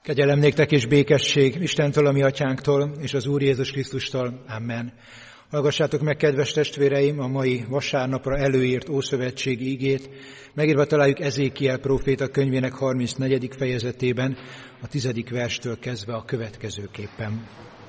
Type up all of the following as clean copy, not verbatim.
Kegyelem néktek és békesség Istentől, a mi atyánktól, és az Úr Jézus Krisztustól. Amen. Hallgassátok meg, kedves testvéreim, a mai vasárnapra előírt ószövetségi igét. Megírva találjuk Ezékiel próféta könyvének 34. fejezetében, a 10. verstől kezdve a következőképpen.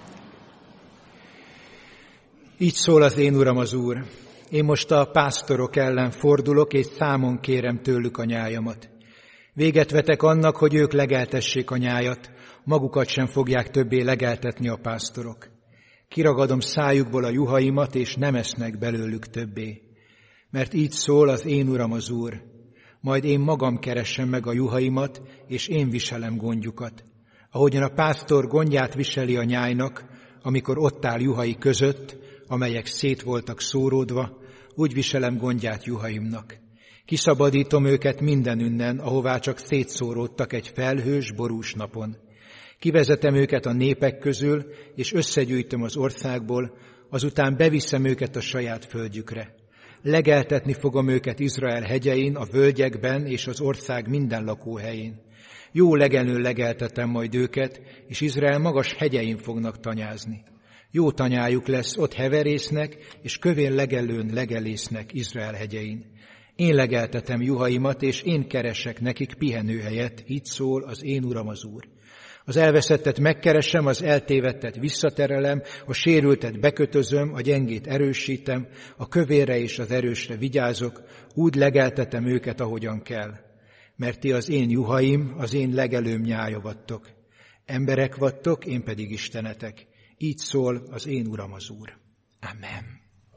Így szól az én Uram az Úr. Én most a pásztorok ellen fordulok, és számon kérem tőlük a nyájamat. Véget vetek annak, hogy ők legeltessék a nyájat, magukat sem fogják többé legeltetni a pásztorok. Kiragadom szájukból a juhaimat, és nem esznek belőlük többé. Mert így szól az én Uram az Úr. Majd én magam keressem meg a juhaimat, és én viselem gondjukat. Ahogyan a pásztor gondját viseli a nyájnak, amikor ott áll juhai között, amelyek szét voltak szóródva, úgy viselem gondját juhaimnak. Kiszabadítom őket mindenünnen, ahová csak szétszóródtak egy felhős, borús napon. Kivezetem őket a népek közül, és összegyűjtöm az országból, azután beviszem őket a saját földjükre. Legeltetni fogom őket Izrael hegyein, a völgyekben és az ország minden lakóhelyén. Jó legelőn legeltetem majd őket, és Izrael magas hegyein fognak tanyázni. Jó tanyájuk lesz, ott heverésznek, és kövén legelőn legelésznek Izrael hegyein. Én legeltetem juhaimat, és én keresek nekik pihenőhelyet, így szól az én Uram az Úr. Az elveszettet megkeresem, az eltévedtet visszaterelem, a sérültet bekötözöm, a gyengét erősítem, a kövérre és az erősre vigyázok, úgy legeltetem őket, ahogyan kell. Mert ti az én juhaim, az én legelőm nyája vattok. Emberek vattok, én pedig istenetek. Így szól az én Uram az Úr. Amen.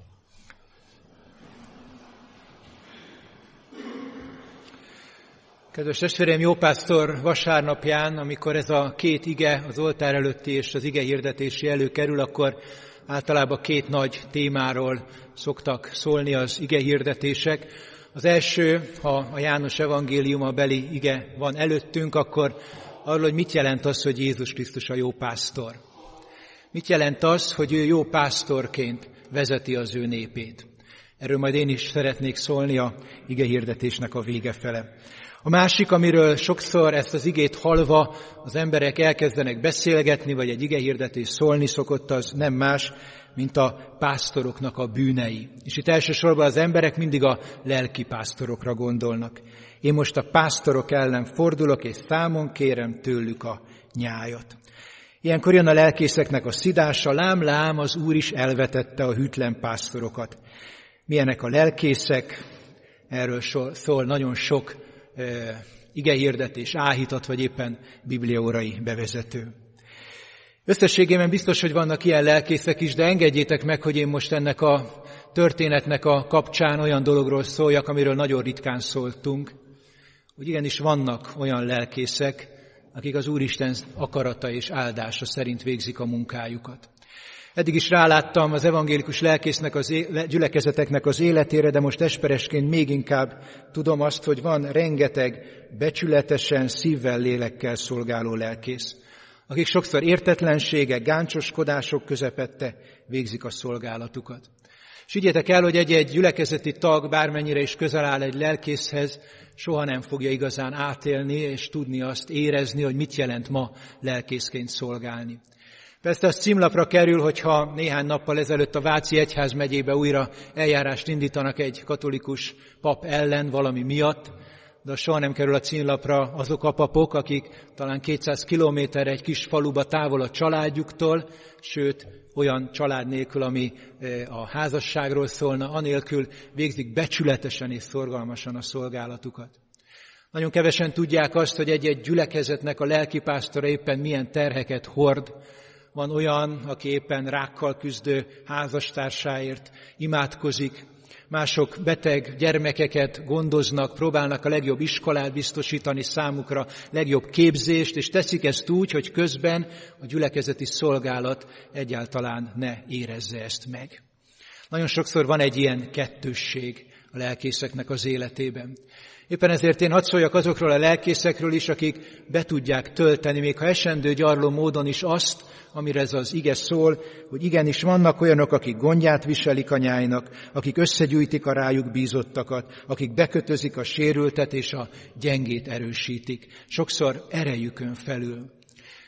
Kedves testvéreim, jópásztor vasárnapján, amikor ez a két ige, az oltár előtti és az ige hirdetési előkerül, akkor általában két nagy témáról szoktak szólni az ige hirdetések. Az első, ha a János evangéliuma beli ige van előttünk, akkor arról, hogy mit jelent az, hogy Jézus Krisztus a jó pásztor. Mit jelent az, hogy ő jó pásztorként vezeti az ő népét. Erről majd én is szeretnék szólni a ige hirdetésnek a vége fele. A másik, amiről sokszor ezt az igét hallva az emberek elkezdenek beszélgetni, vagy egy igehirdetés szólni szokott, az nem más, mint a pásztoroknak a bűnei. És itt elsősorban az emberek mindig a lelki pásztorokra gondolnak. Én most a pásztorok ellen fordulok, és számon kérem tőlük a nyájat. Ilyenkor jön a lelkészeknek a szidása, lám, az Úr is elvetette a hűtlen pásztorokat. Milyenek a lelkészek? Erről szól nagyon sok igehirdetés, áhítat, vagy éppen bibliaórai bevezető. Összességében biztos, hogy vannak ilyen lelkészek is, de engedjétek meg, hogy én most ennek a történetnek a kapcsán olyan dologról szóljak, amiről nagyon ritkán szóltunk, hogy igenis vannak olyan lelkészek, akik az Úristen akarata és áldása szerint végzik a munkájukat. Eddig is ráláttam az evangélikus lelkésznek, gyülekezeteknek az életére, de most esperesként még inkább tudom azt, hogy van rengeteg becsületesen, szívvel, lélekkel szolgáló lelkész, akik sokszor értetlenségek, gáncsoskodások közepette végzik a szolgálatukat. És higgyétek el, hogy egy-egy gyülekezeti tag, bármennyire is közel áll egy lelkészhez, soha nem fogja igazán átélni és tudni azt érezni, hogy mit jelent ma lelkészként szolgálni. Persze az címlapra kerül, hogyha néhány nappal ezelőtt a Váci egyházmegyébe újra eljárást indítanak egy katolikus pap ellen valami miatt, de soha nem kerül a címlapra azok a papok, akik talán 200 kilométerre egy kis faluba távol a családjuktól, sőt olyan család nélkül, ami a házasságról szólna, anélkül végzik becsületesen és szorgalmasan a szolgálatukat. Nagyon kevesen tudják azt, hogy egy-egy gyülekezetnek a lelkipásztora éppen milyen terheket hord. Van olyan, aki éppen rákkal küzdő házastársáért imádkozik, mások beteg gyermekeket gondoznak, próbálnak a legjobb iskolát biztosítani számukra, legjobb képzést, és teszik ezt úgy, hogy közben a gyülekezeti szolgálat egyáltalán ne érezze ezt meg. Nagyon sokszor van egy ilyen kettősség a lelkészeknek az életében. Éppen ezért én hadd szóljak azokról a lelkészekről is, akik be tudják tölteni, még ha esendő gyarló módon is azt, amire ez az ige szól, hogy igenis vannak olyanok, akik gondját viselik a nyájnak, akik összegyűjtik a rájuk bízottakat, akik bekötözik a sérültet és a gyengét erősítik. Sokszor erejükön felül.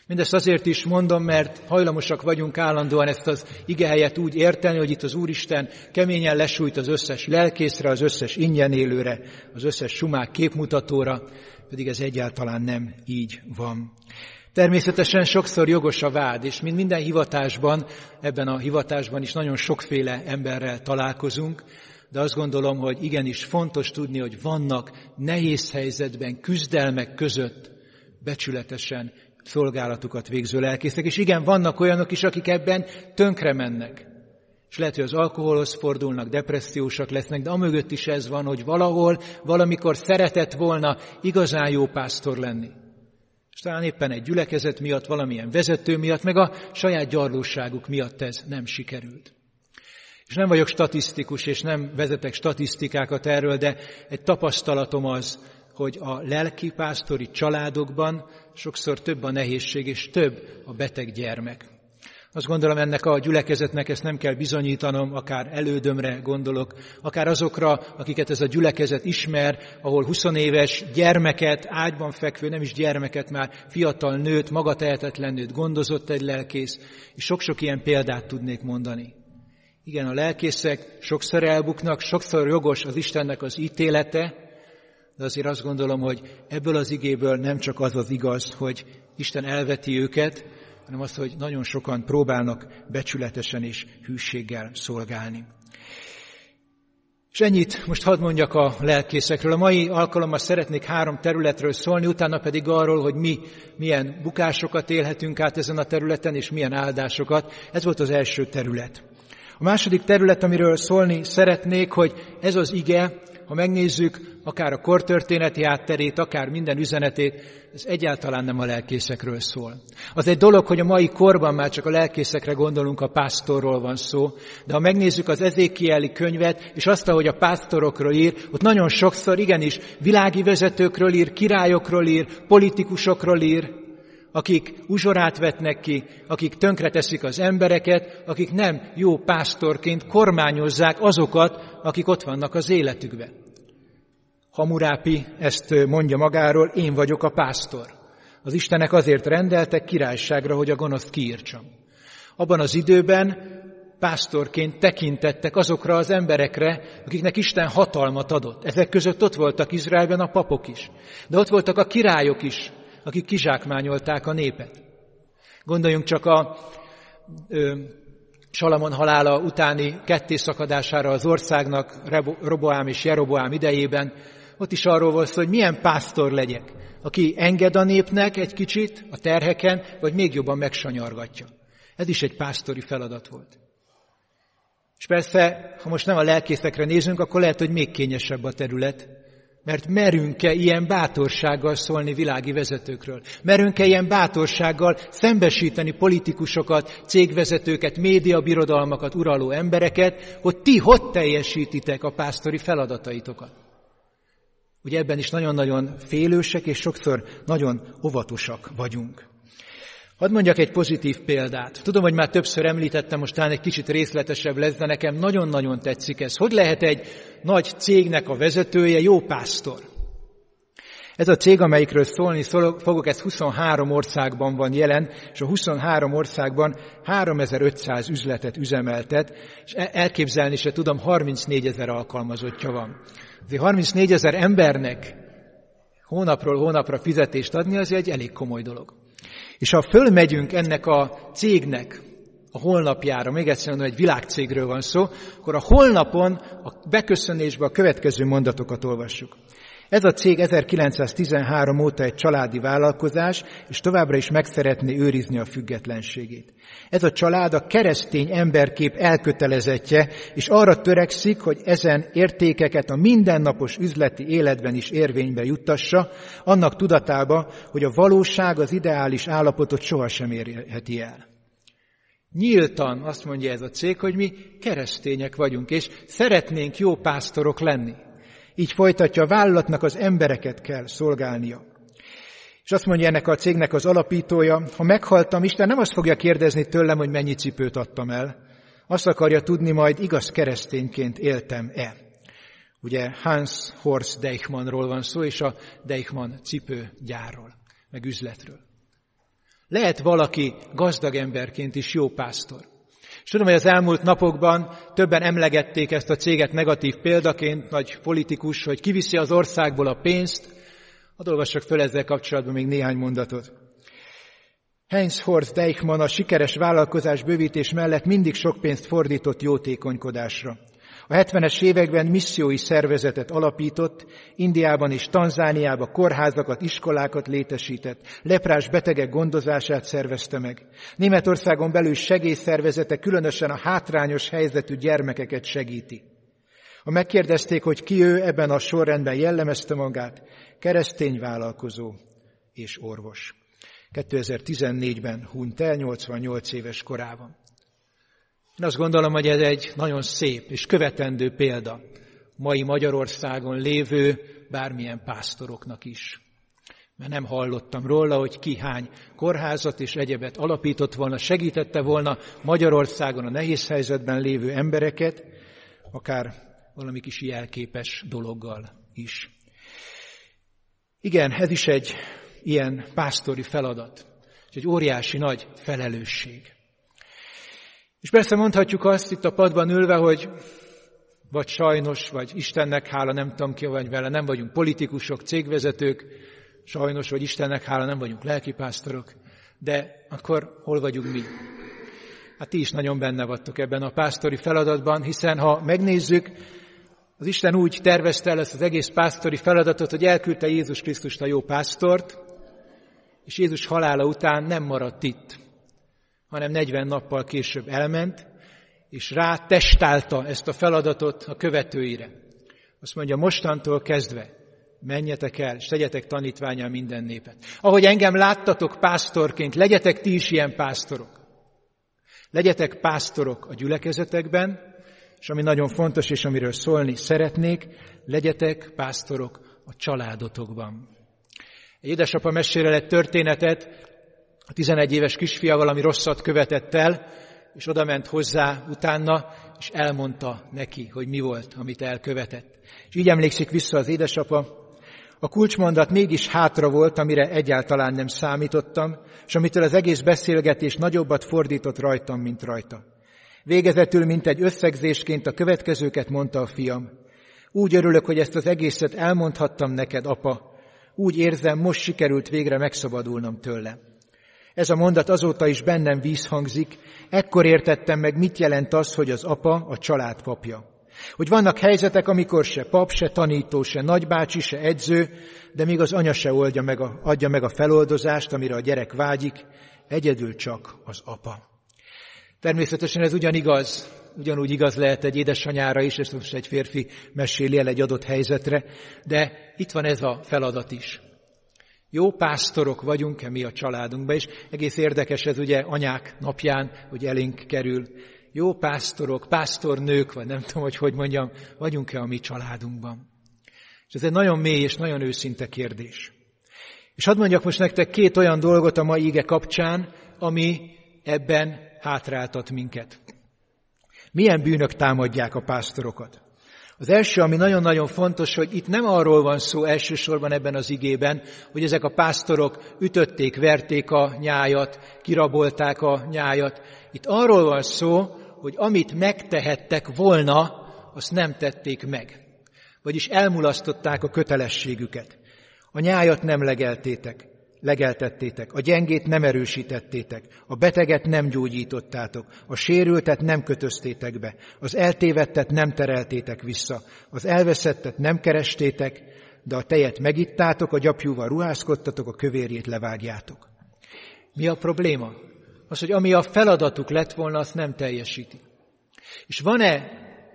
Mindezt azért is mondom, mert hajlamosak vagyunk állandóan ezt az igehelyet úgy érteni, hogy itt az Úristen keményen lesújt az összes lelkészre, az összes ingyen élőre, az összes sumák képmutatóra, pedig ez egyáltalán nem így van. Természetesen sokszor jogos a vád, és mint minden hivatásban, ebben a hivatásban is nagyon sokféle emberrel találkozunk, de azt gondolom, hogy igenis fontos tudni, hogy vannak nehéz helyzetben, küzdelmek között becsületesen szolgálatukat végző lelkészek, és igen, vannak olyanok is, akik ebben tönkre mennek. És lehet, hogy az alkoholhoz fordulnak, depressziósak lesznek, de amögött is ez van, hogy valahol, valamikor szeretett volna igazán jó pásztor lenni. És talán éppen egy gyülekezet miatt, valamilyen vezető miatt, meg a saját gyarlóságuk miatt ez nem sikerült. És nem vagyok statisztikus, és nem vezetek statisztikákat erről, de egy tapasztalatom az, hogy a lelkipásztori családokban sokszor több a nehézség, és több a beteg gyermek. Azt gondolom, ennek a gyülekezetnek ezt nem kell bizonyítanom, akár elődömre gondolok, akár azokra, akiket ez a gyülekezet ismer, ahol 20 éves gyermeket, ágyban fekvő, nem is gyermeket, már fiatal nőt, magatehetetlen nőt gondozott egy lelkész, és sok-sok ilyen példát tudnék mondani. Igen, a lelkészek sokszor elbuknak, sokszor jogos az Istennek az ítélete, de azért azt gondolom, hogy ebből az igéből nem csak az az igaz, hogy Isten elveti őket, hanem az, hogy nagyon sokan próbálnak becsületesen és hűséggel szolgálni. És ennyit most hadd mondjak a lelkészekről. A mai alkalommal szeretnék 3 területről szólni, utána pedig arról, hogy mi milyen bukásokat élhetünk át ezen a területen, és milyen áldásokat. Ez volt az első terület. A második terület, amiről szólni szeretnék, hogy ez az ige, ha megnézzük akár a kortörténeti hátterét, akár minden üzenetét, ez egyáltalán nem a lelkészekről szól. Az egy dolog, hogy a mai korban már csak a lelkészekre gondolunk, a pásztorról van szó, de ha megnézzük az Ezékieli könyvet, és azt, ahogy a pásztorokról ír, ott nagyon sokszor igenis világi vezetőkről ír, királyokról ír, politikusokról ír, akik uzsorát vetnek ki, akik tönkreteszik az embereket, akik nem jó pásztorként kormányozzák azokat, akik ott vannak az életükben. Hammurapi ezt mondja magáról, én vagyok a pásztor. Az Istenek azért rendeltek királyságra, hogy a gonoszt kiírtsam. Abban az időben pásztorként tekintettek azokra az emberekre, akiknek Isten hatalmat adott. Ezek között ott voltak Izraelben a papok is, de ott voltak a királyok is, akik kizsákmányolták a népet. Gondoljunk csak a Salamon halála utáni kettészakadására az országnak, Roboám és Jeroboám idejében. Ott is arról volt szó, hogy milyen pásztor legyek, aki enged a népnek egy kicsit a terheken, vagy még jobban megsanyargatja. Ez is egy pásztori feladat volt. És persze, ha most nem a lelkészekre nézünk, akkor lehet, hogy még kényesebb a terület, mert merünk-e ilyen bátorsággal szólni világi vezetőkről? Merünk-e ilyen bátorsággal szembesíteni politikusokat, cégvezetőket, médiabirodalmakat uraló embereket, hogy ti hogy teljesítitek a pásztori feladataitokat? Ugye ebben is nagyon-nagyon félősek, és sokszor nagyon óvatosak vagyunk. Hadd mondjak egy pozitív példát. Tudom, hogy már többször említettem, most talán egy kicsit részletesebb lesz, de nekem nagyon-nagyon tetszik ez. Hogy lehet egy nagy cégnek a vezetője jó pásztor? Ez a cég, amelyikről szólni fogok, ez 23 országban van jelen, és a 23 országban 3500 üzletet üzemeltet, és elképzelni se tudom, 34 000 alkalmazottja van. Azért 34 000 embernek hónapról hónapra fizetést adni, az egy elég komoly dolog. És ha fölmegyünk ennek a cégnek a honlapjára, még egyszer mondom, egy világcégről van szó, akkor a honlapon, a beköszönésben a következő mondatokat olvassuk. Ez a cég 1913 óta egy családi vállalkozás, és továbbra is meg szeretné őrizni a függetlenségét. Ez a család a keresztény emberkép elkötelezettje, és arra törekszik, hogy ezen értékeket a mindennapos üzleti életben is érvénybe juttassa, annak tudatába, hogy a valóság az ideális állapotot sohasem érheti el. Nyíltan azt mondja ez a cég, hogy mi keresztények vagyunk, és szeretnénk jó pásztorok lenni. Így folytatja, a vállalatnak az embereket kell szolgálnia. És azt mondja ennek a cégnek az alapítója, ha meghaltam, Isten nem azt fogja kérdezni tőlem, hogy mennyi cipőt adtam el. Azt akarja tudni, majd igaz keresztényként éltem-e. Ugye Hans Horst Deichmannról van szó, és a Deichmann cipőgyárról, meg üzletről. Lehet valaki gazdag emberként is jó pásztor. És tudom, hogy az elmúlt napokban többen emlegették ezt a céget negatív példaként, nagy politikus, hogy kiviszi az országból a pénzt. Hadd olvassak föl ezzel kapcsolatban még néhány mondatot. Heinz Horst Deichmann a sikeres vállalkozás bővítés mellett mindig sok pénzt fordított jótékonykodásra. A 70-es években missziói szervezetet alapított, Indiában és Tanzániában kórházakat, iskolákat létesített, leprás betegek gondozását szervezte meg. Németországon belül segélyszervezete különösen a hátrányos helyzetű gyermekeket segíti. Ha megkérdezték, hogy ki ő, ebben a sorrendben jellemezte magát, keresztény vállalkozó és orvos. 2014-ben hunyt el 88 éves korában. Én azt gondolom, hogy ez egy nagyon szép és követendő példa mai Magyarországon lévő bármilyen pásztoroknak is. Mert nem hallottam róla, hogy ki hány kórházat és egyebet alapított volna, segítette volna Magyarországon a nehéz helyzetben lévő embereket, akár valami kis jelképes dologgal is. Igen, ez is egy ilyen pásztori feladat, és egy óriási nagy felelősség. És persze mondhatjuk azt itt a padban ülve, hogy vagy sajnos, vagy Istennek hála, nem tudom ki vagy vele, nem vagyunk politikusok, cégvezetők, sajnos, vagy Istennek hála, nem vagyunk lelkipásztorok, de akkor hol vagyunk mi? Hát ti is nagyon benne vagytok ebben a pásztori feladatban, hiszen ha megnézzük, az Isten úgy tervezte el ezt az egész pásztori feladatot, hogy elküldte Jézus Krisztust, a jó pásztort, és Jézus halála után nem maradt itt, hanem 40 nappal később elment, és rá testálta ezt a feladatot a követőire. Azt mondja, mostantól kezdve menjetek el, és tegyetek tanítvánnyá minden népet. Ahogy engem láttatok pásztorként, legyetek ti is ilyen pásztorok. Legyetek pásztorok a gyülekezetekben, és ami nagyon fontos, és amiről szólni szeretnék, legyetek pásztorok a családotokban. Egy édesapa mesél egy történetet, a 11 éves kisfia valami rosszat követett el, és odament hozzá utána, és elmondta neki, hogy mi volt, amit elkövetett. És így emlékszik vissza az édesapa, a kulcsmondat mégis hátra volt, amire egyáltalán nem számítottam, és amitől az egész beszélgetés nagyobbat fordított rajtam, mint rajta. Végezetül, mint egy összegzésként a következőket mondta a fiam. Úgy örülök, hogy ezt az egészet elmondhattam neked, apa. Úgy érzem, most sikerült végre megszabadulnom tőle. Ez a mondat azóta is bennem vízhangzik, ekkor értettem meg, mit jelent az, hogy az apa a család papja. Hogy vannak helyzetek, amikor se pap, se tanító, se nagybácsi, se edző, de még az anya se adja meg a feloldozást, amire a gyerek vágyik, egyedül csak az apa. Természetesen ez ugyanúgy igaz lehet egy édesanyára is, és most egy férfi meséli el egy adott helyzetre, de itt van ez a feladat is. Jó pásztorok vagyunk-e mi a családunkban, és egész érdekes ez ugye anyák napján, hogy elénk kerül. Jó pásztorok, pásztornők, vagy nem tudom, hogy mondjam, vagyunk-e a mi családunkban. És ez egy nagyon mély és nagyon őszinte kérdés. És hadd mondjak most nektek 2 olyan dolgot a mai ige kapcsán, ami ebben hátráltat minket. Milyen bűnök támadják a pásztorokat? Az első, ami nagyon-nagyon fontos, hogy itt nem arról van szó elsősorban ebben az igében, hogy ezek a pásztorok ütötték, verték a nyájat, kirabolták a nyájat. Itt arról van szó, hogy amit megtehettek volna, azt nem tették meg. Vagyis elmulasztották a kötelességüket. A nyájat nem legeltettétek, a gyengét nem erősítettétek, a beteget nem gyógyítottátok, a sérültet nem kötöztétek be, az eltévedtet nem tereltétek vissza, az elveszettet nem kerestétek, de a tejet megittátok, a gyapjúval ruházkodtatok, a kövérjét levágjátok. Mi a probléma? Az, hogy ami a feladatuk lett volna, azt nem teljesíti. És van-e,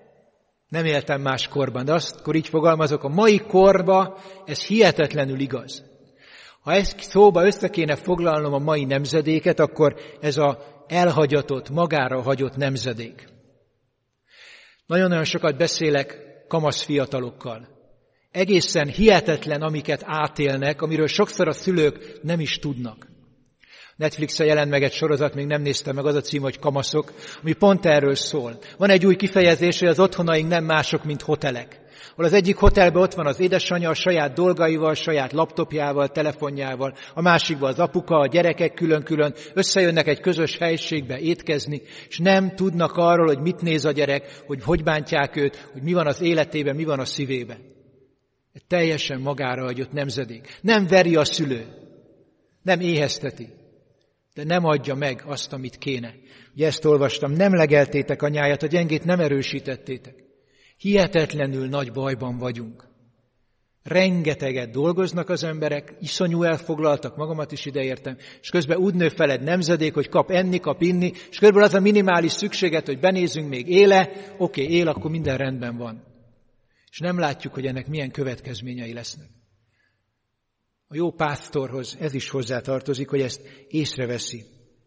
nem éltem más korban, de akkor így fogalmazok, a mai korban ez hihetetlenül igaz. Ha ezt szóba össze kéne foglalnom a mai nemzedéket, akkor ez az elhagyatott, magára hagyott nemzedék. Nagyon-nagyon sokat beszélek kamasz fiatalokkal. Egészen hihetetlen, amiket átélnek, amiről sokszor a szülők nem is tudnak. Netflixen jelent meg egy sorozat, még nem néztem meg, az a cím, hogy Kamaszok, ami pont erről szól. Van egy új kifejezés, hogy az otthonaink nem mások, mint hotelek. Ahol az egyik hotelben ott van az édesanyja a saját dolgaival, saját laptopjával, telefonjával, a másikban az apuka, a gyerekek külön-külön, összejönnek egy közös helyiségbe étkezni, és nem tudnak arról, hogy mit néz a gyerek, hogy bántják őt, hogy mi van az életében, mi van a szívében. Egy teljesen magára hagyott nemzedék. Nem veri a szülő, nem éhezteti, de nem adja meg azt, amit kéne. Ugye ezt olvastam, nem legeltétek anyáját, a gyengét nem erősítettétek. Hihetetlenül nagy bajban vagyunk. Rengeteget dolgoznak az emberek, iszonyú elfoglaltak, magamat is ideértem, és közben úgy nő feled nemzedék, hogy kap enni, kap inni, és körülbelül az a minimális szükséget, hogy benézzünk még éle, oké, él, akkor minden rendben van. És nem látjuk, hogy ennek milyen következményei lesznek. A jó pásztorhoz ez is hozzátartozik, hogy ezt észreveszi.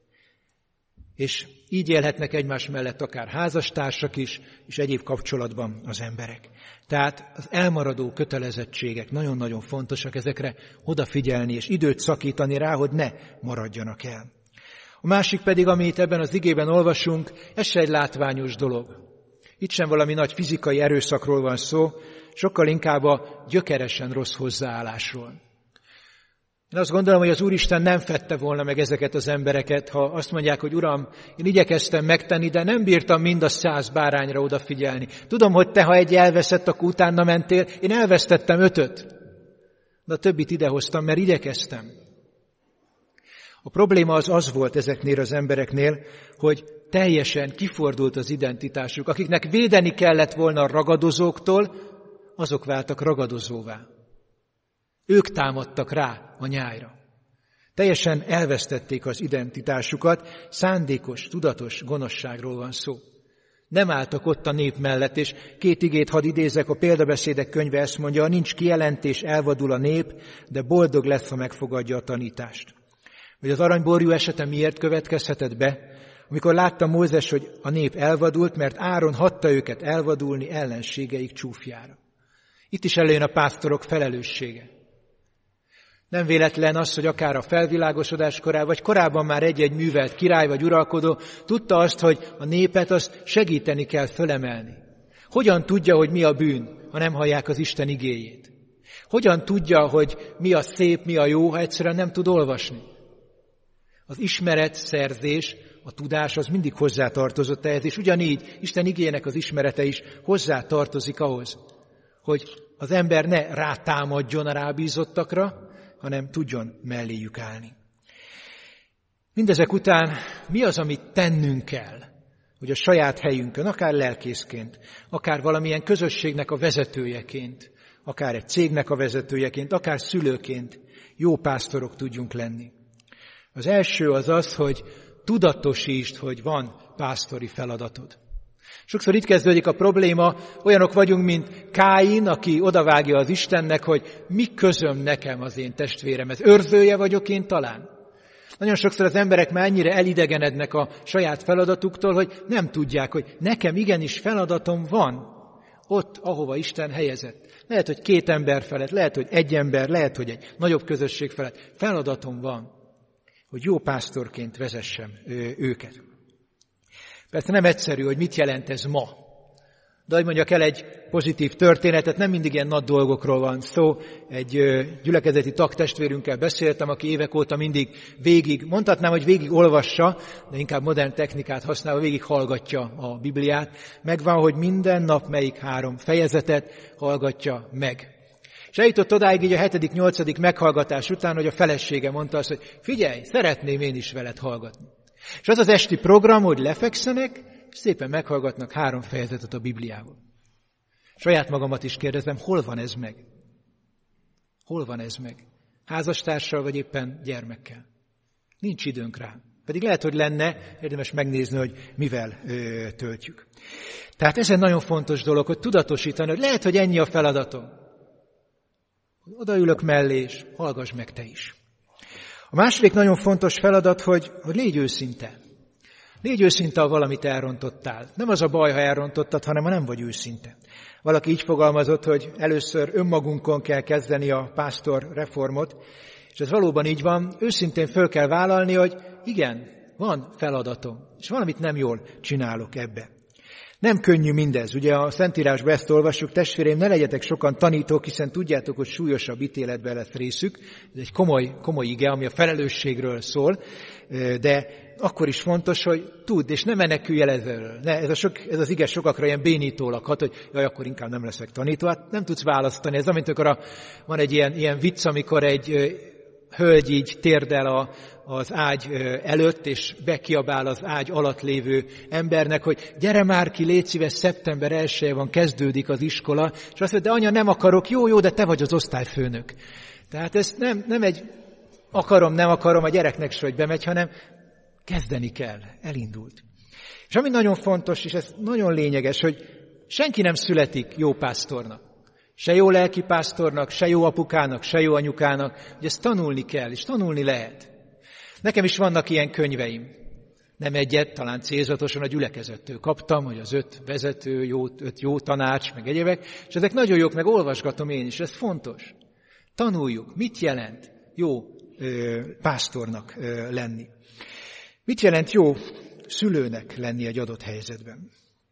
És így élhetnek egymás mellett akár házastársak is, és egyéb kapcsolatban az emberek. Tehát az elmaradó kötelezettségek nagyon-nagyon fontosak, ezekre odafigyelni, és időt szakítani rá, hogy ne maradjanak el. A másik pedig, amit ebben az igében olvasunk, ez se egy látványos dolog. Itt sem valami nagy fizikai erőszakról van szó, sokkal inkább a gyökeresen rossz hozzáállásról. Én azt gondolom, hogy az Úristen nem fedte volna meg ezeket az embereket, ha azt mondják, hogy Uram, én igyekeztem megtenni, de nem bírtam mind a 100 bárányra odafigyelni. Tudom, hogy te, ha egy elveszett, akkor utána mentél, én elvesztettem 5-öt. De a többit idehoztam, mert igyekeztem. A probléma az volt ezeknél az embereknél, hogy teljesen kifordult az identitásuk. Akiknek védeni kellett volna a ragadozóktól, azok váltak ragadozóvá. Ők támadtak rá a nyájra. Teljesen elvesztették az identitásukat, szándékos, tudatos gonoszságról van szó. Nem álltak ott a nép mellett, és 2 igét hadd idézek, a Példabeszédek könyve ezt mondja, nincs kijelentés, elvadul a nép, de boldog lesz, ha megfogadja a tanítást. Vagy az aranyborjú esete miért következhetett be? Amikor látta Mózes, hogy a nép elvadult, mert Áron hagyta őket elvadulni ellenségeik csúfjára. Itt is előjön a pásztorok felelőssége. Nem véletlen az, hogy akár a felvilágosodás korában, vagy korábban már egy-egy művelt király vagy uralkodó tudta azt, hogy a népet azt segíteni kell fölemelni. Hogyan tudja, hogy mi a bűn, ha nem hallják az Isten igéjét? Hogyan tudja, hogy mi a szép, mi a jó, ha egyszerűen nem tud olvasni? Az ismeretszerzés, a tudás az mindig hozzátartozott ehhez, és ugyanígy Isten igének az ismerete is hozzátartozik ahhoz, hogy az ember ne rátámadjon a rábízottakra, hanem tudjon melléjük állni. Mindezek után mi az, amit tennünk kell, hogy a saját helyünkön, akár lelkészként, akár valamilyen közösségnek a vezetőjeként, akár egy cégnek a vezetőjeként, akár szülőként jó pásztorok tudjunk lenni. Az első az, hogy tudatosítsd, hogy van pásztori feladatod. Sokszor itt kezdődik a probléma, olyanok vagyunk, mint Káin, aki odavágja az Istennek, hogy mi közöm nekem az én testvéremhez. Őrzője vagyok én talán? Nagyon sokszor az emberek már ennyire elidegenednek a saját feladatuktól, hogy nem tudják, hogy nekem igenis feladatom van ott, ahova Isten helyezett. Lehet, hogy 2 ember felett, lehet, hogy 1 ember, lehet, hogy egy nagyobb közösség felett. Feladatom van, hogy jó pásztorként vezessem őket. Persze nem egyszerű, hogy mit jelent ez ma. De hogy mondjak el egy pozitív történetet, nem mindig ilyen nagy dolgokról van szó. Egy gyülekezeti tagtestvérünkkel beszéltem, aki évek óta mindig mondhatnám, hogy végig olvassa, de inkább modern technikát használva végig hallgatja a Bibliát. Megvan, hogy minden nap melyik 3 fejezetet hallgatja meg. És eljutott odáig így a 7.-8. meghallgatás után, hogy a felesége mondta azt, hogy figyelj, szeretném én is veled hallgatni. És az az esti program, hogy lefekszenek, és szépen meghallgatnak 3 fejezetet a Bibliából. Saját magamat is kérdezem, hol van ez meg? Hol van ez meg? Házastársal, vagy éppen gyermekkel? Nincs időnk rá. Pedig lehet, hogy lenne, érdemes megnézni, hogy mivel töltjük. Tehát ez egy nagyon fontos dolog, hogy tudatosítani, hogy lehet, hogy ennyi a feladatom. Odaülök mellé, és hallgass meg te is. A második nagyon fontos feladat, hogy légy őszinte. Légy őszinte, ha valamit elrontottál. Nem az a baj, ha elrontottad, hanem ha nem vagy őszinte. Valaki így fogalmazott, hogy először önmagunkon kell kezdeni a pásztor reformot, és ez valóban így van. Őszintén föl kell vállalni, hogy igen, van feladatom, és valamit nem jól csinálok ebbe. Nem könnyű mindez. Ugye a Szentírásban ezt olvassuk, testvéreim, ne legyetek sokan tanítók, hiszen tudjátok, hogy súlyosabb ítéletbe lesz részük. Ez egy komoly ige, ami a felelősségről szól, de akkor is fontos, hogy tudd, és ne menekülj el ezzel. Ez az ige sokakra ilyen bénítólag hat, hogy jaj, akkor inkább nem leszek tanító. Hát nem tudsz választani. Ez amint akkor van egy ilyen vicc, amikor egy hölgy így térdel az ágy előtt, és bekiabál az ágy alatt lévő embernek, hogy gyere már ki, légy szíves, szeptember 1-je van, kezdődik az iskola, és azt mondja, de anya, nem akarok, jó, de te vagy az osztályfőnök. Tehát ez nem egy nem akarom, a gyereknek se, hogy bemegy, hanem kezdeni kell, elindult. És ami nagyon fontos, és ez nagyon lényeges, hogy senki nem születik jó pásztornak. Se jó lelkipásztornak, se jó apukának, se jó anyukának, hogy ezt tanulni kell, és tanulni lehet. Nekem is vannak ilyen könyveim. Nem egyet, talán célzatosan a gyülekezettől kaptam, hogy az 5 vezető, 5 jó tanács, meg egyébek, és ezek nagyon jók, meg olvasgatom én is, ez fontos. Tanuljuk, mit jelent jó pásztornak lenni. Mit jelent jó szülőnek lenni egy adott helyzetben.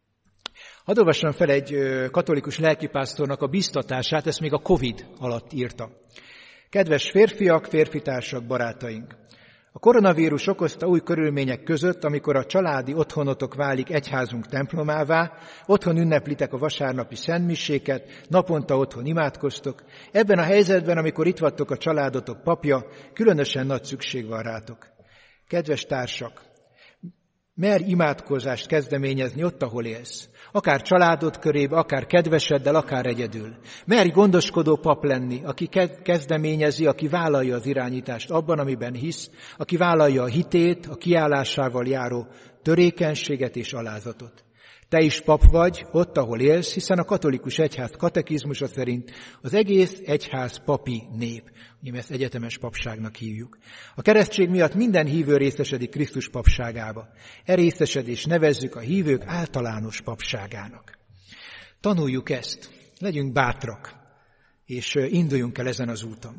Hadd olvassam fel egy katolikus lelkipásztornak a biztatását, ezt még a Covid alatt írta. Kedves férfiak, férfitársak, barátaink! A koronavírus okozta új körülmények között, amikor a családi otthonotok válik egyházunk templomává, otthon ünneplitek a vasárnapi szentmiséket, naponta otthon imádkoztok. Ebben a helyzetben, amikor itt vagytok a családotok papja, különösen nagy szükség van rátok. Kedves társak! Merj imádkozást kezdeményezni ott, ahol élsz. Akár családod körébe, akár kedveseddel, akár egyedül. Merj gondoskodó pap lenni, aki kezdeményezi, aki vállalja az irányítást abban, amiben hisz, aki vállalja a hitét, a kiállásával járó törékenységet és alázatot. Te is pap vagy ott, ahol élsz, hiszen a katolikus egyház katekizmusa szerint az egész egyház papi nép. Mi ezt egyetemes papságnak hívjuk. A keresztség miatt minden hívő részesedik Krisztus papságába. E részesedést nevezzük a hívők általános papságának. Tanuljuk ezt, legyünk bátrak, és induljunk el ezen az úton.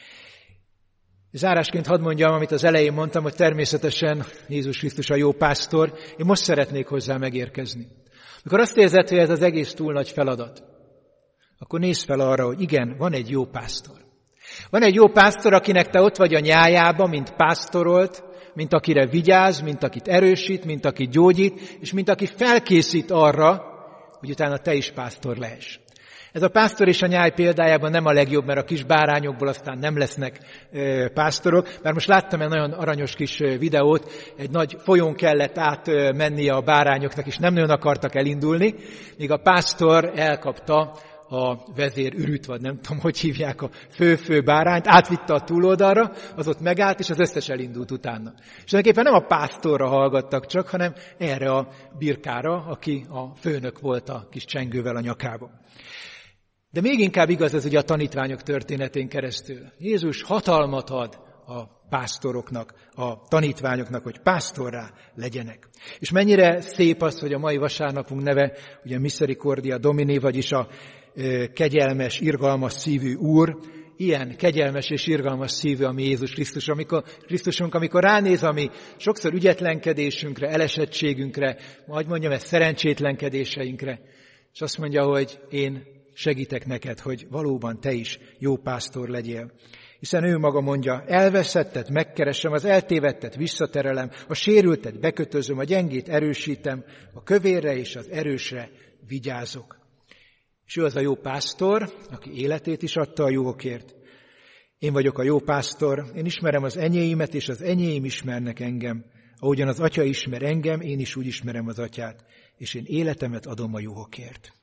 Zárásként hadd mondjam, amit az elején mondtam, hogy természetesen Jézus Krisztus a jó pásztor, én most szeretnék hozzá megérkezni. Amikor azt érzed, hogy ez az egész túl nagy feladat, akkor nézz fel arra, hogy igen, van egy jó pásztor. Van egy jó pásztor, akinek te ott vagy a nyájába, mint pásztorolt, mint akire vigyáz, mint akit erősít, mint akit gyógyít, és mint aki felkészít arra, hogy utána te is pásztor lehess. Ez a pásztor és a nyáj példájában nem a legjobb, mert a kis bárányokból aztán nem lesznek pásztorok. Bár most láttam egy nagyon aranyos kis videót, egy nagy folyón kellett átmennie a bárányoknak, és nem nagyon akartak elindulni, míg a pásztor elkapta a vezér ürüt, vagy nem tudom, hogy hívják a fő bárányt, átvitte a túloldalra, az ott megállt, és az összes elindult utána. És tulajdonképpen nem a pásztorra hallgattak csak, hanem erre a birkára, aki a főnök volt a kis csengővel a nyakában. De még inkább igaz ez ugye a tanítványok történetén keresztül. Jézus hatalmat ad a pásztoroknak, a tanítványoknak, hogy pásztorrá legyenek. És mennyire szép az, hogy a mai vasárnapunk neve, ugye Misericordia Domini, vagyis a kegyelmes, irgalmas szívű Úr, ilyen kegyelmes és irgalmas szívű, ami Jézus Krisztusunk, amikor ránéz a mi sokszor ügyetlenkedésünkre, elesettségünkre, majd mondjam ezt szerencsétlenkedéseinkre, és azt mondja, hogy én segítek neked, hogy valóban te is jó pásztor legyél. Hiszen ő maga mondja, elveszettet megkeresem, az eltévedtet visszaterelem, a sérültet bekötözöm, a gyengét erősítem, a kövérre és az erősre vigyázok. És ő az a jó pásztor, aki életét is adta a juhokért. Én vagyok a jó pásztor, én ismerem az enyéimet, és az enyéim ismernek engem. Ahogyan az atya ismer engem, én is úgy ismerem az atyát, és én életemet adom a juhokért.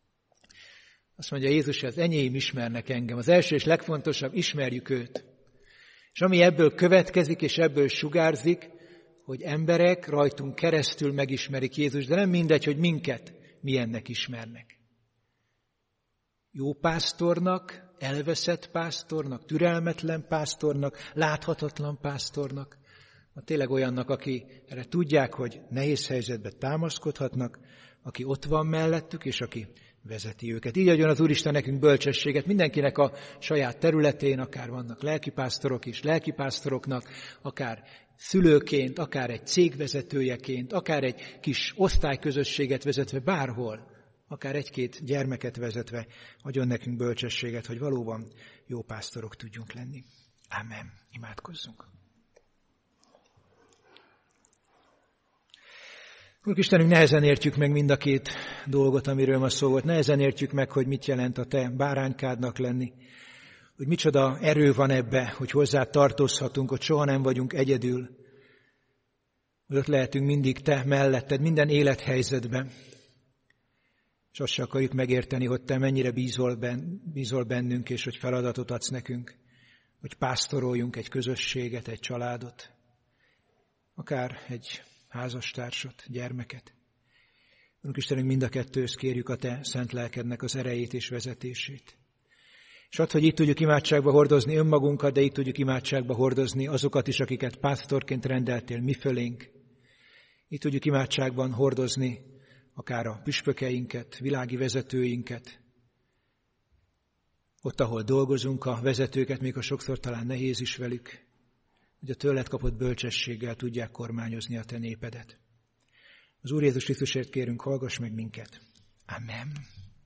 Azt mondja Jézus, hogy az enyéim ismernek engem. Az első és legfontosabb, ismerjük őt. És ami ebből következik, és ebből sugárzik, hogy emberek rajtunk keresztül megismerik Jézus, de nem mindegy, hogy minket milyennek ismernek. Jó pásztornak, elveszett pásztornak, türelmetlen pásztornak, láthatatlan pásztornak, tényleg olyannak, aki erre tudják, hogy nehéz helyzetben támaszkodhatnak, aki ott van mellettük, és aki vezeti őket. Így adjon az Úristen nekünk bölcsességet mindenkinek a saját területén, akár vannak lelkipásztorok is, lelkipásztoroknak, akár szülőként, akár egy cégvezetőjeként, akár egy kis osztályközösséget vezetve, bárhol, akár egy-két gyermeket vezetve, adjon nekünk bölcsességet, hogy valóban jó pásztorok tudjunk lenni. Amen. Imádkozzunk. Úr Istenünk, nehezen értjük meg mind a két dolgot, amiről ma szó volt. Nehezen értjük meg, hogy mit jelent a te báránykádnak lenni. Hogy micsoda erő van ebbe, hogy hozzá tartozhatunk, hogy soha nem vagyunk egyedül. Hogy ott lehetünk mindig te melletted, minden élethelyzetben. És azt se akarjuk megérteni, hogy te mennyire bízol bennünk, és hogy feladatot adsz nekünk. Hogy pásztoroljunk egy közösséget, egy családot. Akár egy házastársat, gyermeket. Úrunk Istenünk, mind a kettőhöz kérjük a te szent lelkednek az erejét és vezetését. És add, hogy itt tudjuk imádságba hordozni önmagunkat, de itt tudjuk imádságba hordozni azokat is, akiket pásztorként rendeltél mi fölénk. Itt tudjuk imádságban hordozni akár a püspökeinket, világi vezetőinket. Ott, ahol dolgozunk, a vezetőket, még a sokszor talán nehéz is velük, hogy a tőled kapott bölcsességgel tudják kormányozni a te népedet. Az Úr Jézus Krisztusért kérünk, hallgass meg minket. Amen.